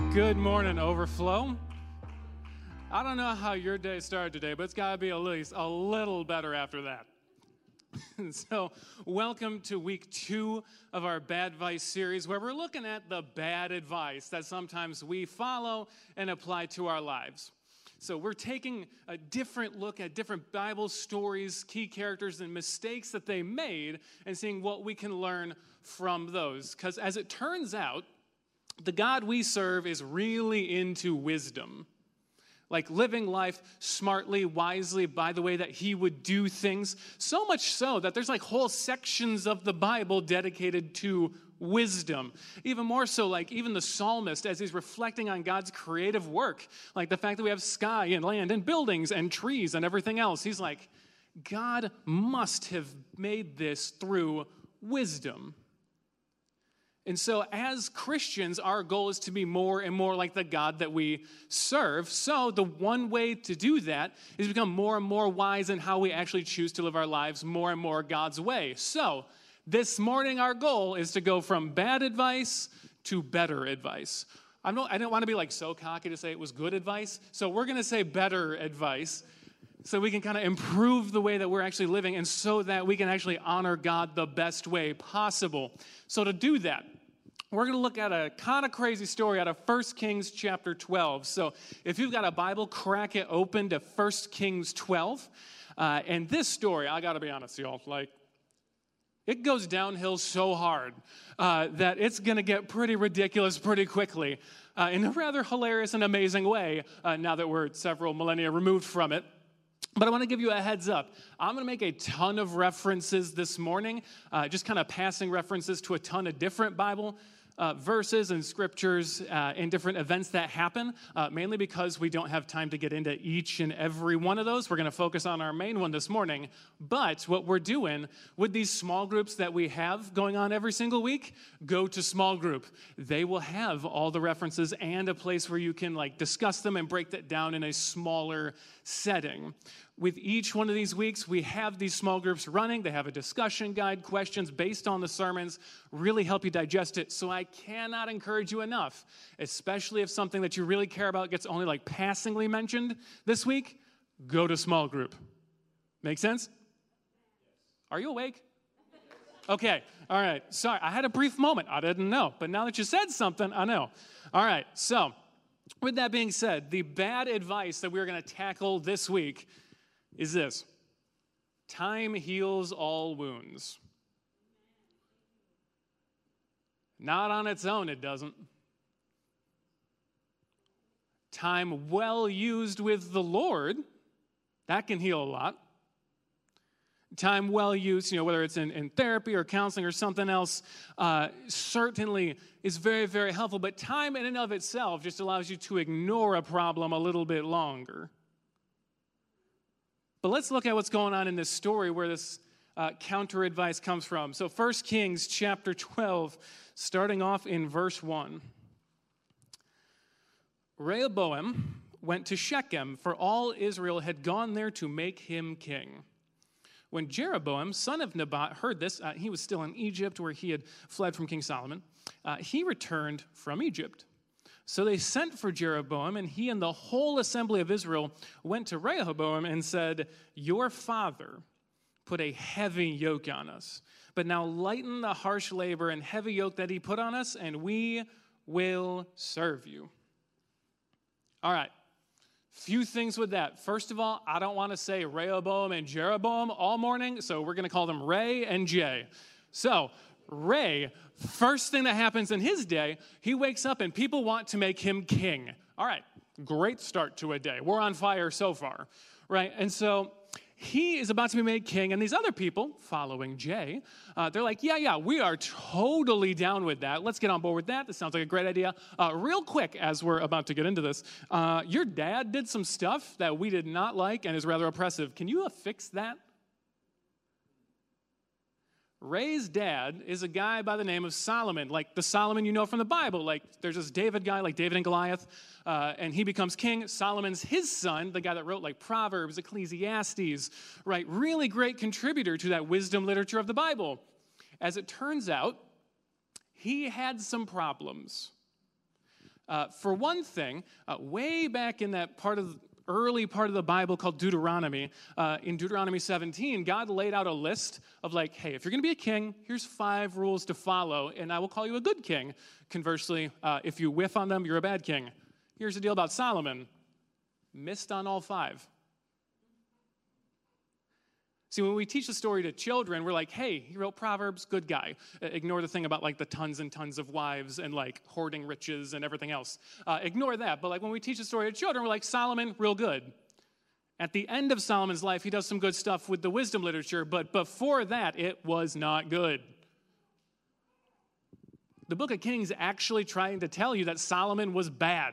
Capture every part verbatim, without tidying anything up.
Good morning, Overflow. I don't know how your day started today, but it's got to be at least a little better after that. So, welcome to week two of our Bad Advice series, where we're looking at the bad advice that sometimes we follow and apply to our lives. So we're taking a different look at different Bible stories, key characters, and mistakes that they made, and seeing what we can learn from those. Because as it turns out, the God we serve is really into wisdom. Like living life smartly, wisely, by the way that he would do things. So much so that there's like whole sections of the Bible dedicated to wisdom. Even more so, like even the psalmist, as he's reflecting on God's creative work, like the fact that we have sky and land and buildings and trees and everything else, he's like, God must have made this through wisdom. And so as Christians, our goal is to be more and more like the God that we serve. So the one way to do that is to become more and more wise in how we actually choose to live our lives more and more God's way. So this morning, our goal is to go from bad advice to better advice. I don't, I don't want to be like so cocky to say it was good advice. So we're going to say better advice so we can kind of improve the way that we're actually living and so that we can actually honor God the best way possible. So to do that, we're going to look at a kind of crazy story out of First Kings chapter twelve. So if you've got a Bible, crack it open to First Kings twelve. Uh, and this story, I got to be honest, y'all, like, it goes downhill so hard uh, that it's going to get pretty ridiculous pretty quickly uh, in a rather hilarious and amazing way uh, now that we're several millennia removed from it. But I want to give you a heads up. I'm going to make a ton of references this morning, uh, just kind of passing references to a ton of different Bible uh, verses and scriptures uh, and different events that happen, uh, mainly because we don't have time to get into each and every one of those. We're going to focus on our main one this morning. But what we're doing with these small groups that we have going on every single week, go to small group. They will have all the references and a place where you can like discuss them and break that down in a smaller setting. With each one of these weeks, we have these small groups running. They have a discussion guide, questions based on the sermons, really help you digest it. So I cannot encourage you enough, especially if something that you really care about gets only like passingly mentioned this week, go to small group. Make sense? Are you awake? Okay, all right. Sorry, I had a brief moment. I didn't know. But now that you said something, I know. All right, so with that being said, the bad advice that we're going to tackle this week is this: time heals all wounds. Not on its own, it doesn't. Time well used with the Lord, that can heal a lot. Time well used, you know, whether it's in, in therapy or counseling or something else, uh, certainly is very, very helpful. But time in and of itself just allows you to ignore a problem a little bit longer. But let's look at what's going on in this story where this uh, counter advice comes from. So First Kings chapter twelve, starting off in verse one. Rehoboam went to Shechem, for all Israel had gone there to make him king. When Jeroboam, son of Nebat, heard this, uh, he was still in Egypt where he had fled from King Solomon. Uh, he returned from Egypt. So they sent for Jeroboam, and he and the whole assembly of Israel went to Rehoboam and said, "Your father put a heavy yoke on us, but now lighten the harsh labor and heavy yoke that he put on us, and we will serve you." All right. Few things with that. First of all, I don't want to say Rehoboam and Jeroboam all morning, so we're going to call them Ray and Jay. So, Ray, first thing that happens in his day, he wakes up and people want to make him king. All right, great start to a day. We're on fire so far, right? And so he is about to be made king, and these other people, following Jay, uh, they're like, yeah, yeah, we are totally down with that. Let's get on board with that. This sounds like a great idea. Uh, real quick, as we're about to get into this, uh, your dad did some stuff that we did not like and is rather oppressive. Can you affix that? Ray's dad is a guy by the name of Solomon, like the Solomon you know from the Bible. Like there's this David guy, like David and Goliath, uh, and he becomes king. Solomon's his son, the guy that wrote like Proverbs, Ecclesiastes, right? Really great contributor to that wisdom literature of the Bible. As it turns out, he had some problems. Uh, for one thing, uh, way back in that part of early part of the Bible called Deuteronomy, uh, in Deuteronomy seventeen, God laid out a list of like, hey, if you're going to be a king, here's five rules to follow, and I will call you a good king. Conversely, uh, if you whiff on them, you're a bad king. Here's the deal about Solomon. Missed on all five. See, when we teach the story to children, we're like, hey, he wrote Proverbs, good guy. Ignore the thing about like the tons and tons of wives and like hoarding riches and everything else. Uh, ignore that. But like when we teach the story to children, we're like, Solomon, real good. At the end of Solomon's life, he does some good stuff with the wisdom literature, but before that, it was not good. The book of Kings actually trying to tell you that Solomon was bad.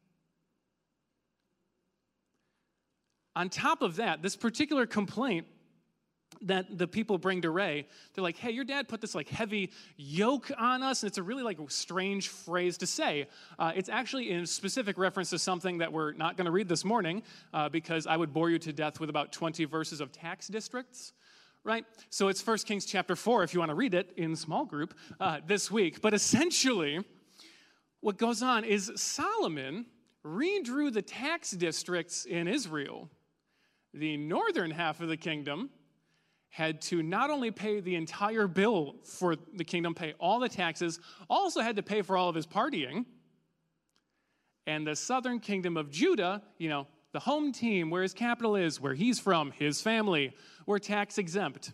On top of that, this particular complaint that the people bring to Ray, they're like, hey, your dad put this like heavy yoke on us, and it's a really like strange phrase to say. Uh, it's actually in specific reference to something that we're not going to read this morning uh, because I would bore you to death with about twenty verses of tax districts, right? So it's First Kings chapter four if you want to read it in small group uh, this week. But essentially, what goes on is Solomon redrew the tax districts in Israel. The northern half of the kingdom had to not only pay the entire bill for the kingdom, pay all the taxes, also had to pay for all of his partying. And the southern kingdom of Judah, you know, the home team, where his capital is, where he's from, his family, were tax exempt.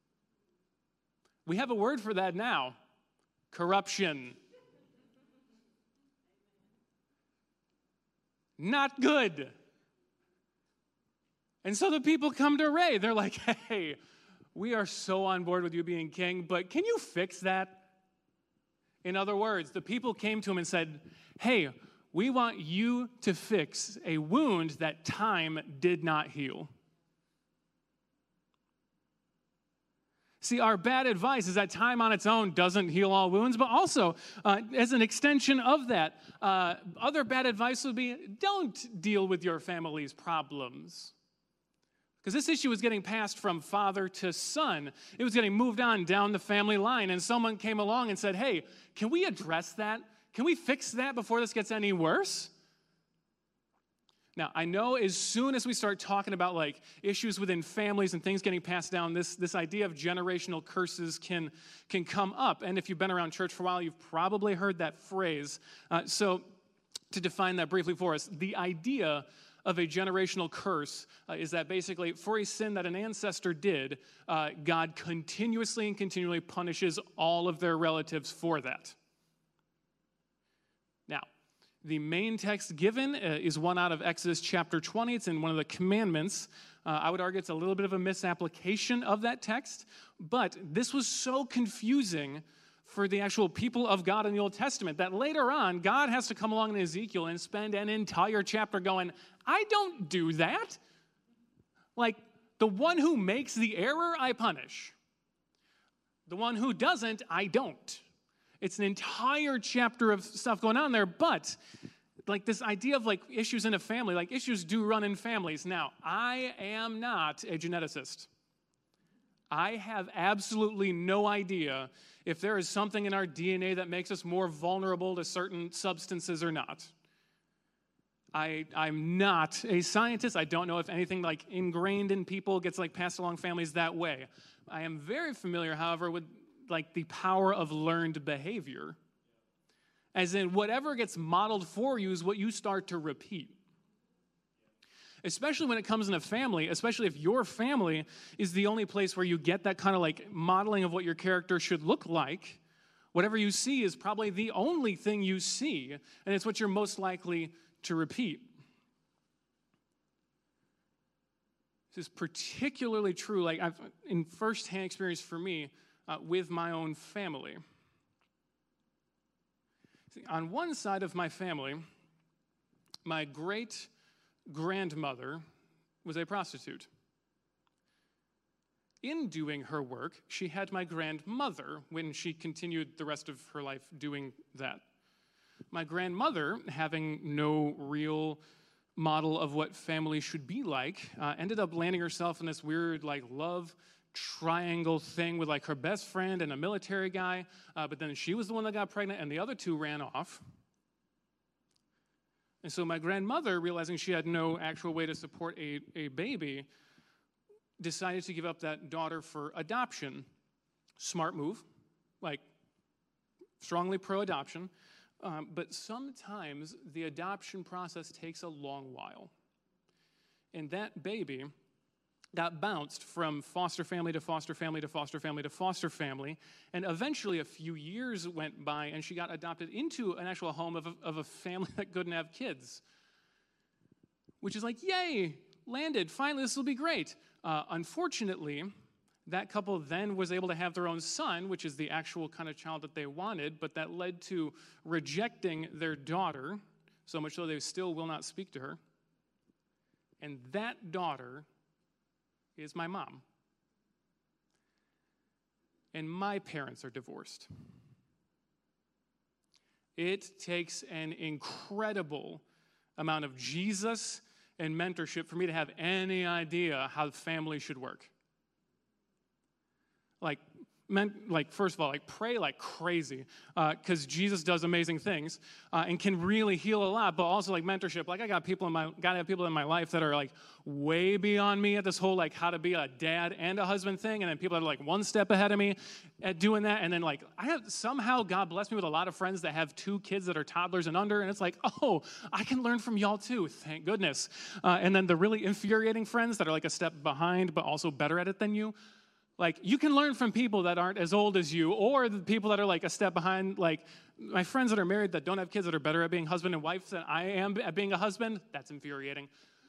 We have a word for that now: corruption. Not good. And so the people come to Ray. They're like, hey, we are so on board with you being king, but can you fix that? In other words, the people came to him and said, hey, we want you to fix a wound that time did not heal. See, our bad advice is that time on its own doesn't heal all wounds, but also, uh, as an extension of that, uh, other bad advice would be, don't deal with your family's problems. Because this issue was getting passed from father to son. It was getting moved on down the family line, and someone came along and said, hey, can we address that? Can we fix that before this gets any worse? Now, I know as soon as we start talking about like issues within families and things getting passed down, this, this idea of generational curses can, can come up. And if you've been around church for a while, you've probably heard that phrase. Uh, so to define that briefly for us, the idea of a generational curse uh, is that basically for a sin that an ancestor did, uh, God continuously and continually punishes all of their relatives for that. Now, the main text given uh, is one out of Exodus chapter twenty. It's in one of the commandments. Uh, I would argue it's a little bit of a misapplication of that text, but this was so confusing for the actual people of God in the Old Testament that later on, God has to come along in Ezekiel and spend an entire chapter going, I don't do that. Like, the one who makes the error, I punish. The one who doesn't, I don't. It's an entire chapter of stuff going on there, but like this idea of like issues in a family, like issues do run in families. Now, I am not a geneticist. I have absolutely no idea if there is something in our D N A that makes us more vulnerable to certain substances or not. I, I'm not a scientist. I don't know if anything like ingrained in people gets like passed along families that way. I am very familiar, however, with like the power of learned behavior. As in, whatever gets modeled for you is what you start to repeat. Especially when it comes in a family, especially if your family is the only place where you get that kind of like modeling of what your character should look like. Whatever you see is probably the only thing you see, and it's what you're most likely to repeat. This is particularly true, like I've in firsthand experience for me uh, with my own family. See, on one side of my family, my great grandmother was a prostitute. In doing her work, she had my grandmother when she continued the rest of her life doing that. My grandmother, having no real model of what family should be like, uh, ended up landing herself in this weird like love triangle thing with like her best friend and a military guy, uh, but then she was the one that got pregnant and the other two ran off. And so my grandmother, realizing she had no actual way to support a, a baby, decided to give up that daughter for adoption. Smart move, like strongly pro-adoption. Um, but sometimes the adoption process takes a long while. And that baby got bounced from foster family to foster family to foster family to foster family, and eventually a few years went by, and she got adopted into an actual home of a, of a family that couldn't have kids, which is like, yay, landed, finally, this will be great. Uh, unfortunately, that couple then was able to have their own son, which is the actual kind of child that they wanted, but that led to rejecting their daughter, so much so they still will not speak to her. And that daughter is my mom. And my parents are divorced. It takes an incredible amount of Jesus and mentorship for me to have any idea how family should work. Like, meant, like first of all, like pray like crazy, because uh, Jesus does amazing things uh, and can really heal a lot. But also like mentorship, like I got people in my got to have people in my life that are like way beyond me at this whole like how to be a dad and a husband thing, and then people that are like one step ahead of me at doing that. And then like I have somehow God blessed me with a lot of friends that have two kids that are toddlers and under, and it's like, oh, I can learn from y'all too, thank goodness. Uh, and then the really infuriating friends that are like a step behind but also better at it than you. Like, you can learn from people that aren't as old as you, or the people that are, like, a step behind. Like, my friends that are married that don't have kids that are better at being husband and wife than I am at being a husband. That's infuriating.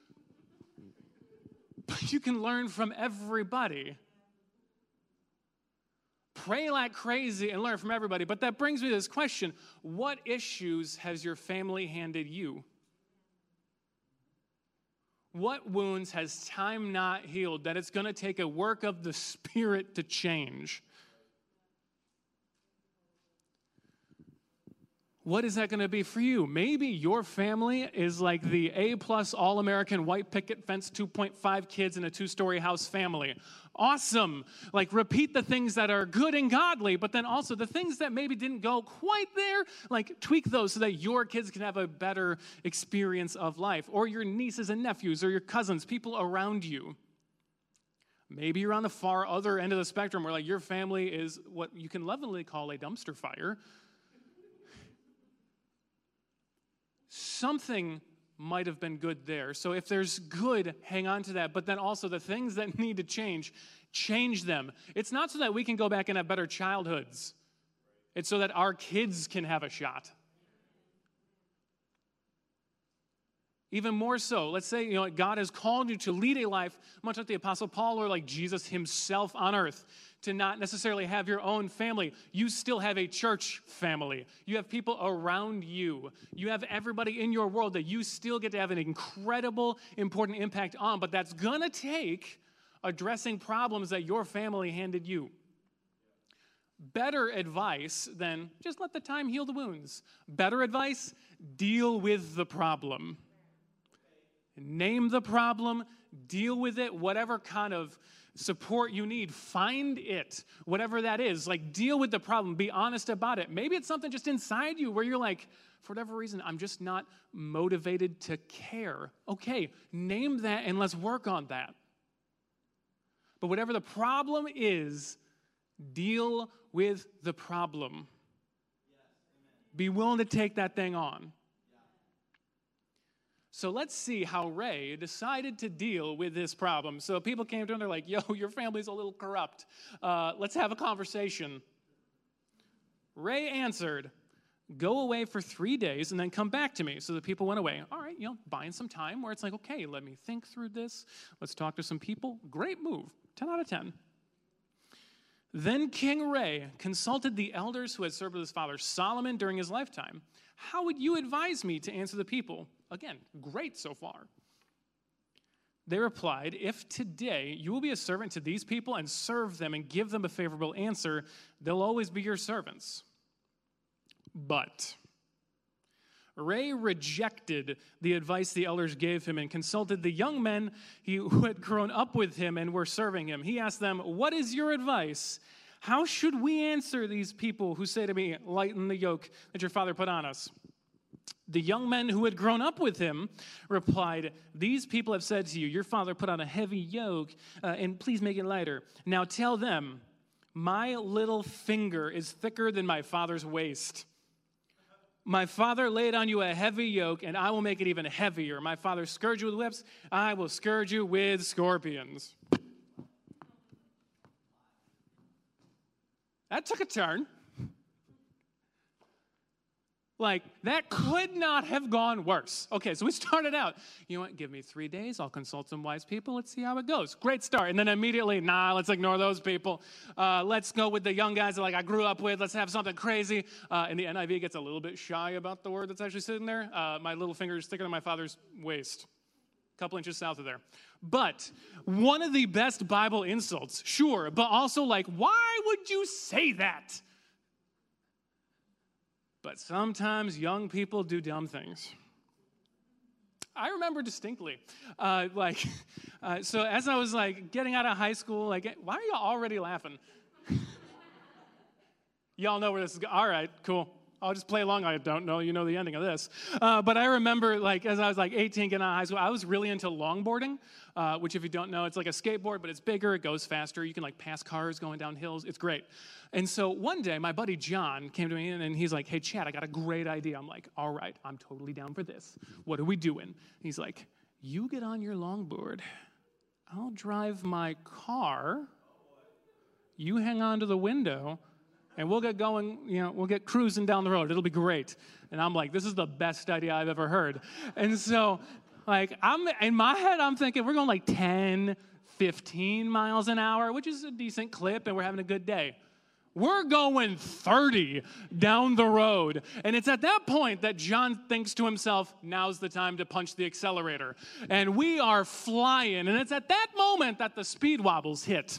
But you can learn from everybody. Pray like crazy and learn from everybody. But that brings me to this question. What issues has your family handed you? What wounds has time not healed that it's going to take a work of the Spirit to change? What is that going to be for you? Maybe your family is like the A-plus All-American white picket fence two point five kids in a two-story house family. Awesome. Like, repeat the things that are good and godly, but then also the things that maybe didn't go quite there, like tweak those so that your kids can have a better experience of life, or your nieces and nephews, or your cousins, people around you. Maybe you're on the far other end of the spectrum where like your family is what you can lovingly call a dumpster fire. Something might have been good there. So if there's good, hang on to that. But then also the things that need to change, change them. It's not so that we can go back and have better childhoods. It's so that our kids can have a shot. Even more so, let's say, you know, God has called you to lead a life, much like the Apostle Paul or like Jesus himself on earth, to not necessarily have your own family. You still have a church family. You have people around you. You have everybody in your world that you still get to have an incredible, important impact on, but that's going to take addressing problems that your family handed you. Better advice than just let the time heal the wounds. Better advice, deal with the problem. Name the problem, deal with it, whatever kind of support you need, find it, whatever that is. Like, deal with the problem, be honest about it. Maybe it's something just inside you where you're like, for whatever reason, I'm just not motivated to care. Okay, name that and let's work on that. But whatever the problem is, deal with the problem. Be willing to take that thing on. So let's see how Ray decided to deal with this problem. So people came to him, they're like, yo, your family's a little corrupt. Uh, let's have a conversation. Ray answered, go away for three days and then come back to me. So the people went away. All right, you know, buying some time where it's like, okay, let me think through this. Let's talk to some people. Great move. ten out of ten. Then King Ray consulted the elders who had served with his father Solomon during his lifetime. How would you advise me to answer the people? Again, great so far. They replied, if today you will be a servant to these people and serve them and give them a favorable answer, they'll always be your servants. But Ray rejected the advice the elders gave him and consulted the young men who had grown up with him and were serving him. He asked them, what is your advice? How should we answer these people who say to me, lighten the yoke that your father put on us? The young men who had grown up with him replied, "These people have said to you, your father put on a heavy yoke, uh, and please make it lighter. Now tell them, my little finger is thicker than my father's waist. My father laid on you a heavy yoke, and I will make it even heavier. My father scourged you with whips, I will scourge you with scorpions." That took a turn. Like, that could not have gone worse. Okay, so we started out, you know what, give me three days, I'll consult some wise people, let's see how it goes. Great start. And then immediately, nah, let's ignore those people. Uh, let's go with the young guys that like I grew up with. Let's have something crazy. Uh, and the N I V gets a little bit shy about the word that's actually sitting there. Uh, my little finger is thicker than my father's waist. A couple inches south of there. But one of the best Bible insults, sure, but also like, why would you say that? But sometimes young people do dumb things. I remember distinctly, uh, like, uh, so as I was like getting out of high school, like, why are you already laughing? Y'all know where this is going. All right, cool. I'll just play along. I don't know, you know the ending of this. Uh, but I remember, like, as I was like eighteen, getting out of high school, I was really into longboarding, uh, which if you don't know, it's like a skateboard, but it's bigger, it goes faster. You can like pass cars going down hills. It's great. And so one day, my buddy John came to me and he's like, "Hey, Chad, I got a great idea." I'm like, "All right, I'm totally down for this. What are we doing?" He's like, "You get on your longboard. I'll drive my car. You hang on to the window. And we'll get going, you know, we'll get cruising down the road. It'll be great." And I'm like, this is the best idea I've ever heard. And so, like, I'm in my head, I'm thinking we're going like ten, fifteen miles an hour, which is a decent clip, and we're having a good day. We're going thirty down the road. And it's at that point that John thinks to himself, now's the time to punch the accelerator. And we are flying. And it's at that moment that the speed wobbles hit.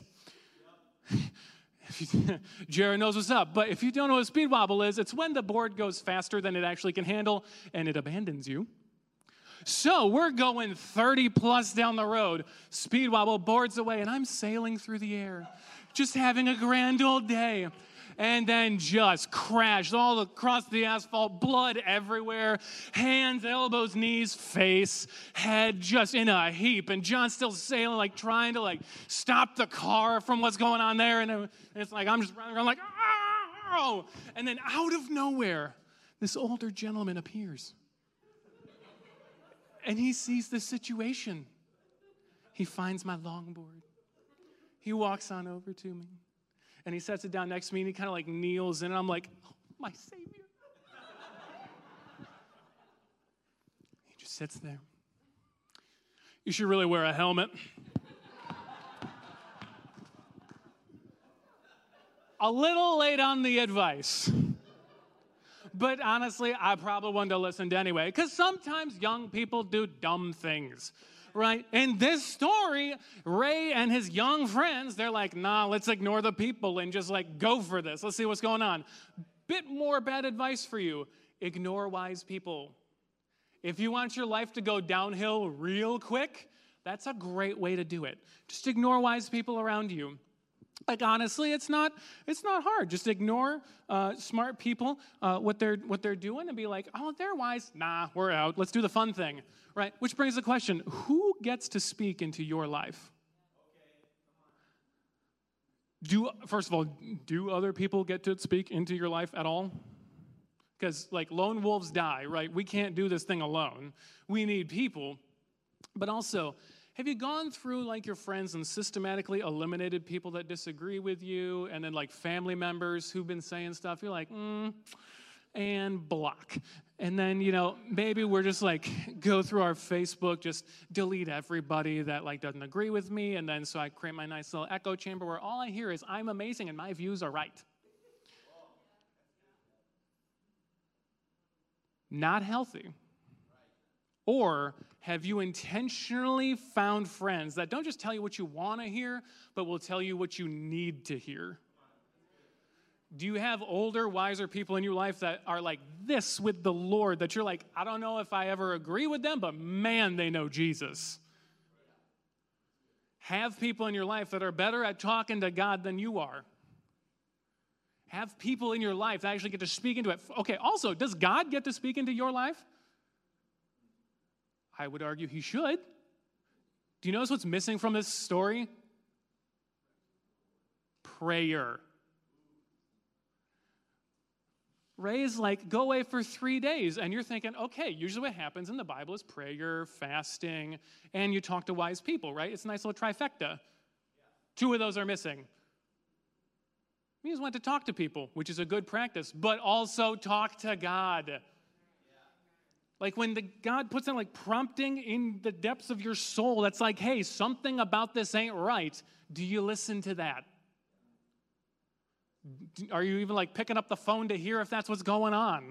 Jared knows what's up, but if you don't know what a speed wobble is, it's when the board goes faster than it actually can handle, and it abandons you. So we're going thirty plus down the road, speed wobble, boards away, and I'm sailing through the air, just having a grand old day. And then just crashed all across the asphalt, blood everywhere, hands, elbows, knees, face, head, just in a heap. And John's still sailing, like trying to like stop the car from what's going on there. And it's like, I'm just running around like, oh! And then out of nowhere, this older gentleman appears. And he sees the situation. He finds my longboard. He walks on over to me. And he sets it down next to me, and he kind of like kneels in, and I'm like, oh, my Savior. He just sits there. You should really wear a helmet. A little late on the advice. But honestly, I probably wouldn't have listened anyway, because sometimes young people do dumb things. Right? In this story, Ray and his young friends, they're like, nah, let's ignore the people and just like go for this. Let's see what's going on. Bit more bad advice for you. Ignore wise people. If you want your life to go downhill real quick, that's a great way to do it. Just ignore wise people around you. Like, honestly, it's not it's not hard. Just ignore uh, smart people, uh, what they're what they're doing, and be like, oh, they're wise. Nah, we're out. Let's do the fun thing, right? Which brings the question, who gets to speak into your life? Do First of all, do other people get to speak into your life at all? Because, like, lone wolves die, right? We can't do this thing alone. We need people. But also, have you gone through, like, your friends and systematically eliminated people that disagree with you, and then, like, family members who've been saying stuff? You're like, mm, and block. And then, you know, maybe we're just, like, go through our Facebook, just delete everybody that, like, doesn't agree with me, and then so I create my nice little echo chamber where all I hear is, I'm amazing and my views are right. Not healthy. Or have you intentionally found friends that don't just tell you what you want to hear, but will tell you what you need to hear? Do you have older, wiser people in your life that are like this with the Lord, that you're like, I don't know if I ever agree with them, but man, they know Jesus? Have people in your life that are better at talking to God than you are. have people in your life that actually get to speak into it. Okay, also, does God get to speak into your life? I would argue he should. Do you notice what's missing from this story? Prayer. Ray's like, go away for three days. And you're thinking, okay, usually what happens in the Bible is prayer, fasting, and you talk to wise people, right? It's a nice little trifecta. Yeah. Two of those are missing. He just went to talk to people, which is a good practice, but also talk to God. Yeah. Like when the God puts in like prompting in the depths of your soul, that's like, hey, something about this ain't right. Do you listen to that? Are you even like picking up the phone to hear if that's what's going on?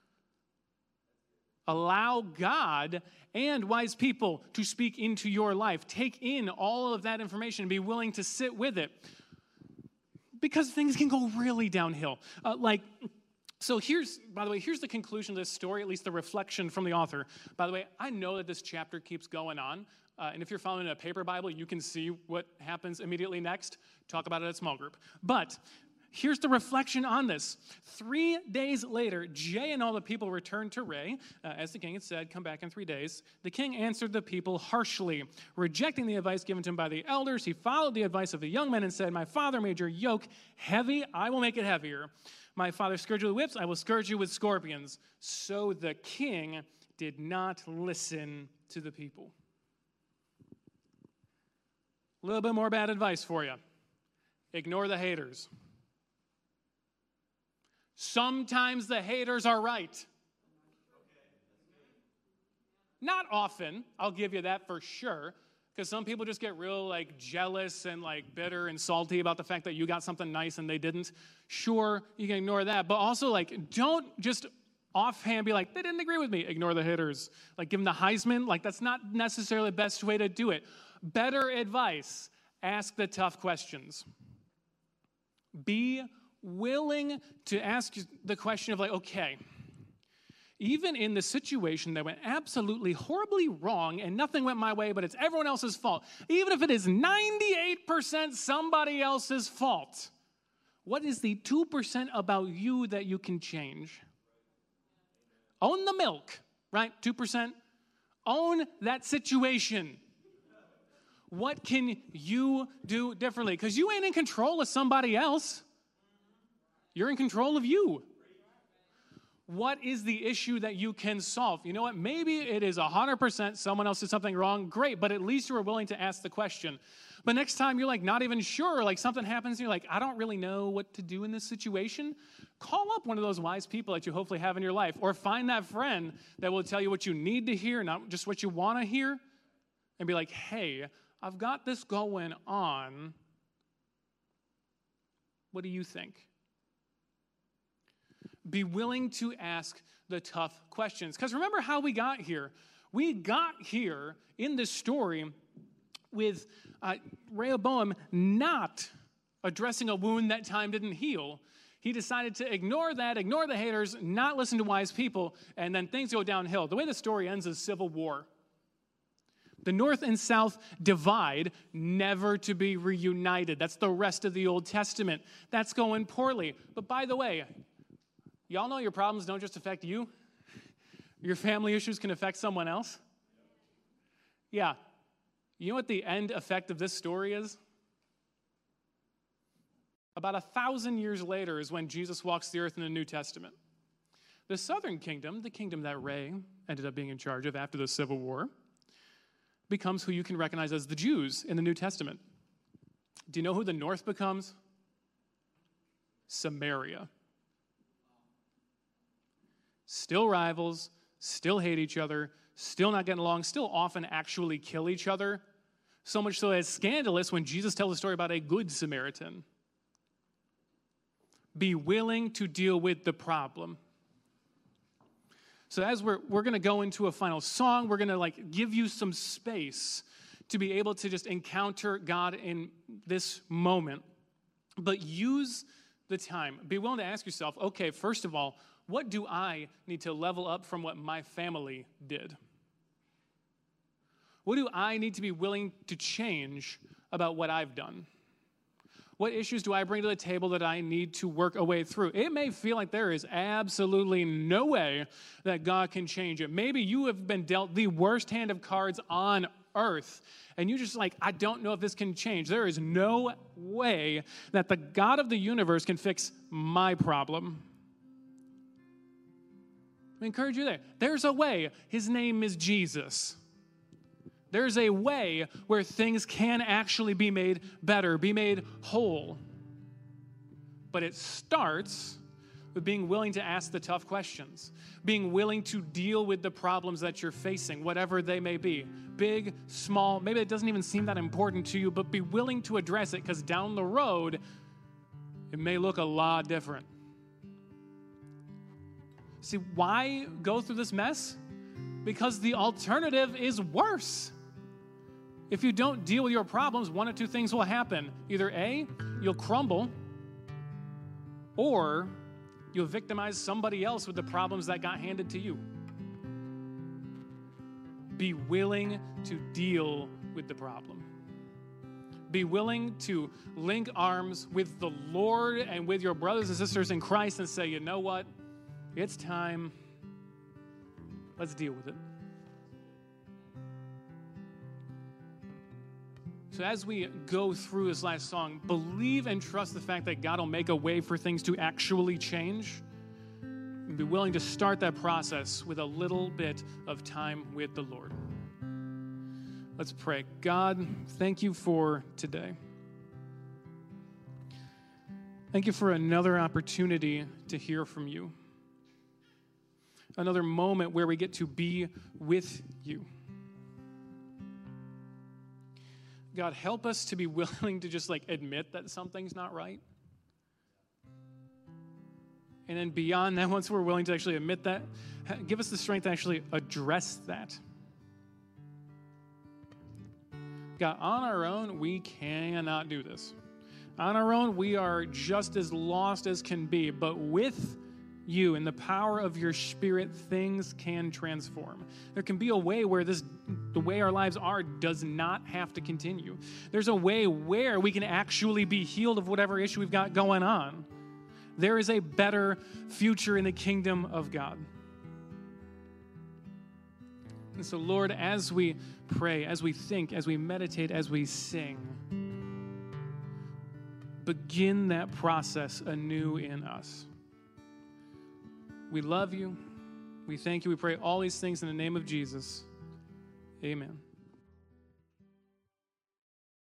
Allow God and wise people to speak into your life. Take in all of that information and be willing to sit with it. Because things can go really downhill. Uh, like, so here's, by the way, here's the conclusion of this story, at least the reflection from the author. By the way, I know that this chapter keeps going on. Uh, and if you're following a paper Bible, you can see what happens immediately next. Talk about it at small group. But here's the reflection on this. Three days later, Jay and all the people returned to Ray. Uh, as the king had said, come back in three days. The king answered the people harshly. Rejecting the advice given to him by the elders, he followed the advice of the young men and said, my father made your yoke heavy, I will make it heavier. My father scourged you with whips, I will scourge you with scorpions. So the king did not listen to the people. A little bit more bad advice for you. Ignore the haters. Sometimes the haters are right. Not often, I'll give you that for sure, because some people just get real like jealous and like bitter and salty about the fact that you got something nice and they didn't. Sure, you can ignore that, but also like don't just offhand be like, they didn't agree with me. Ignore the haters. Like give them the Heisman. Like that's not necessarily the best way to do it. Better advice, ask the tough questions. Be willing to ask the question of like, okay, even in the situation that went absolutely horribly wrong and nothing went my way, but it's everyone else's fault, even if it is ninety-eight percent somebody else's fault, what is the two percent about you that you can change? Own the milk, right? two percent. Own that situation. What can you do differently? Because you ain't in control of somebody else. You're in control of you. What is the issue that you can solve? You know what? Maybe it is one hundred percent someone else did something wrong. Great, but at least you were willing to ask the question. But next time you're like not even sure, like something happens and you're like, I don't really know what to do in this situation. Call up one of those wise people that you hopefully have in your life, or find that friend that will tell you what you need to hear, not just what you want to hear, and be like, hey, I've got this going on. What do you think? Be willing to ask the tough questions. Because remember how we got here. We got here in this story with uh, Rehoboam not addressing a wound that time didn't heal. He decided to ignore that, ignore the haters, not listen to wise people, and then things go downhill. The way the story ends is civil war. The North and South divide, never to be reunited. That's the rest of the Old Testament. That's going poorly. But by the way, y'all know your problems don't just affect you. Your family issues can affect someone else. Yeah. You know what the end effect of this story is? About a thousand years later is when Jesus walks the earth in the New Testament. The southern kingdom, the kingdom that Ray ended up being in charge of after the Civil War, becomes who you can recognize as the Jews in the New Testament. Do you know who the north becomes? Samaria. Still rivals, still hate each other, still not getting along, still often actually kill each other. So much so that it's scandalous when Jesus tells a story about a good Samaritan. Be willing to deal with the problem. So as we're we're going to go into a final song, we're going to like give you some space to be able to just encounter God in this moment. But use the time. Be willing to ask yourself, okay, first of all, what do I need to level up from what my family did? What do I need to be willing to change about what I've done? What issues do I bring to the table that I need to work a way through? It may feel like there is absolutely no way that God can change it. Maybe you have been dealt the worst hand of cards on earth, and you're just like, I don't know if this can change. There is no way that the God of the universe can fix my problem. I encourage you there. There's a way. His name is Jesus. There's a way where things can actually be made better, be made whole. But it starts with being willing to ask the tough questions, being willing to deal with the problems that you're facing, whatever they may be, big, small, maybe it doesn't even seem that important to you, but be willing to address it, because down the road, it may look a lot different. See, why go through this mess? Because the alternative is worse. If you don't deal with your problems, one of two things will happen. Either A, you'll crumble, or you'll victimize somebody else with the problems that got handed to you. Be willing to deal with the problem. Be willing to link arms with the Lord and with your brothers and sisters in Christ and say, you know what? It's time. Let's deal with it. So as we go through this last song, believe and trust the fact that God will make a way for things to actually change. And be willing to start that process with a little bit of time with the Lord. Let's pray. God, thank you for today. Thank you for another opportunity to hear from you. Another moment where we get to be with you. God, help us to be willing to just like admit that something's not right. And then beyond that, once we're willing to actually admit that, give us the strength to actually address that. God, on our own, we cannot do this. On our own, we are just as lost as can be, but with you and the power of your Spirit, things can transform. There can be a way where this, the way our lives are does not have to continue. There's a way where we can actually be healed of whatever issue we've got going on. There is a better future in the kingdom of God. And so, Lord, as we pray, as we think, as we meditate, as we sing, begin that process anew in us. We love you. We thank you. We pray all these things in the name of Jesus. Amen.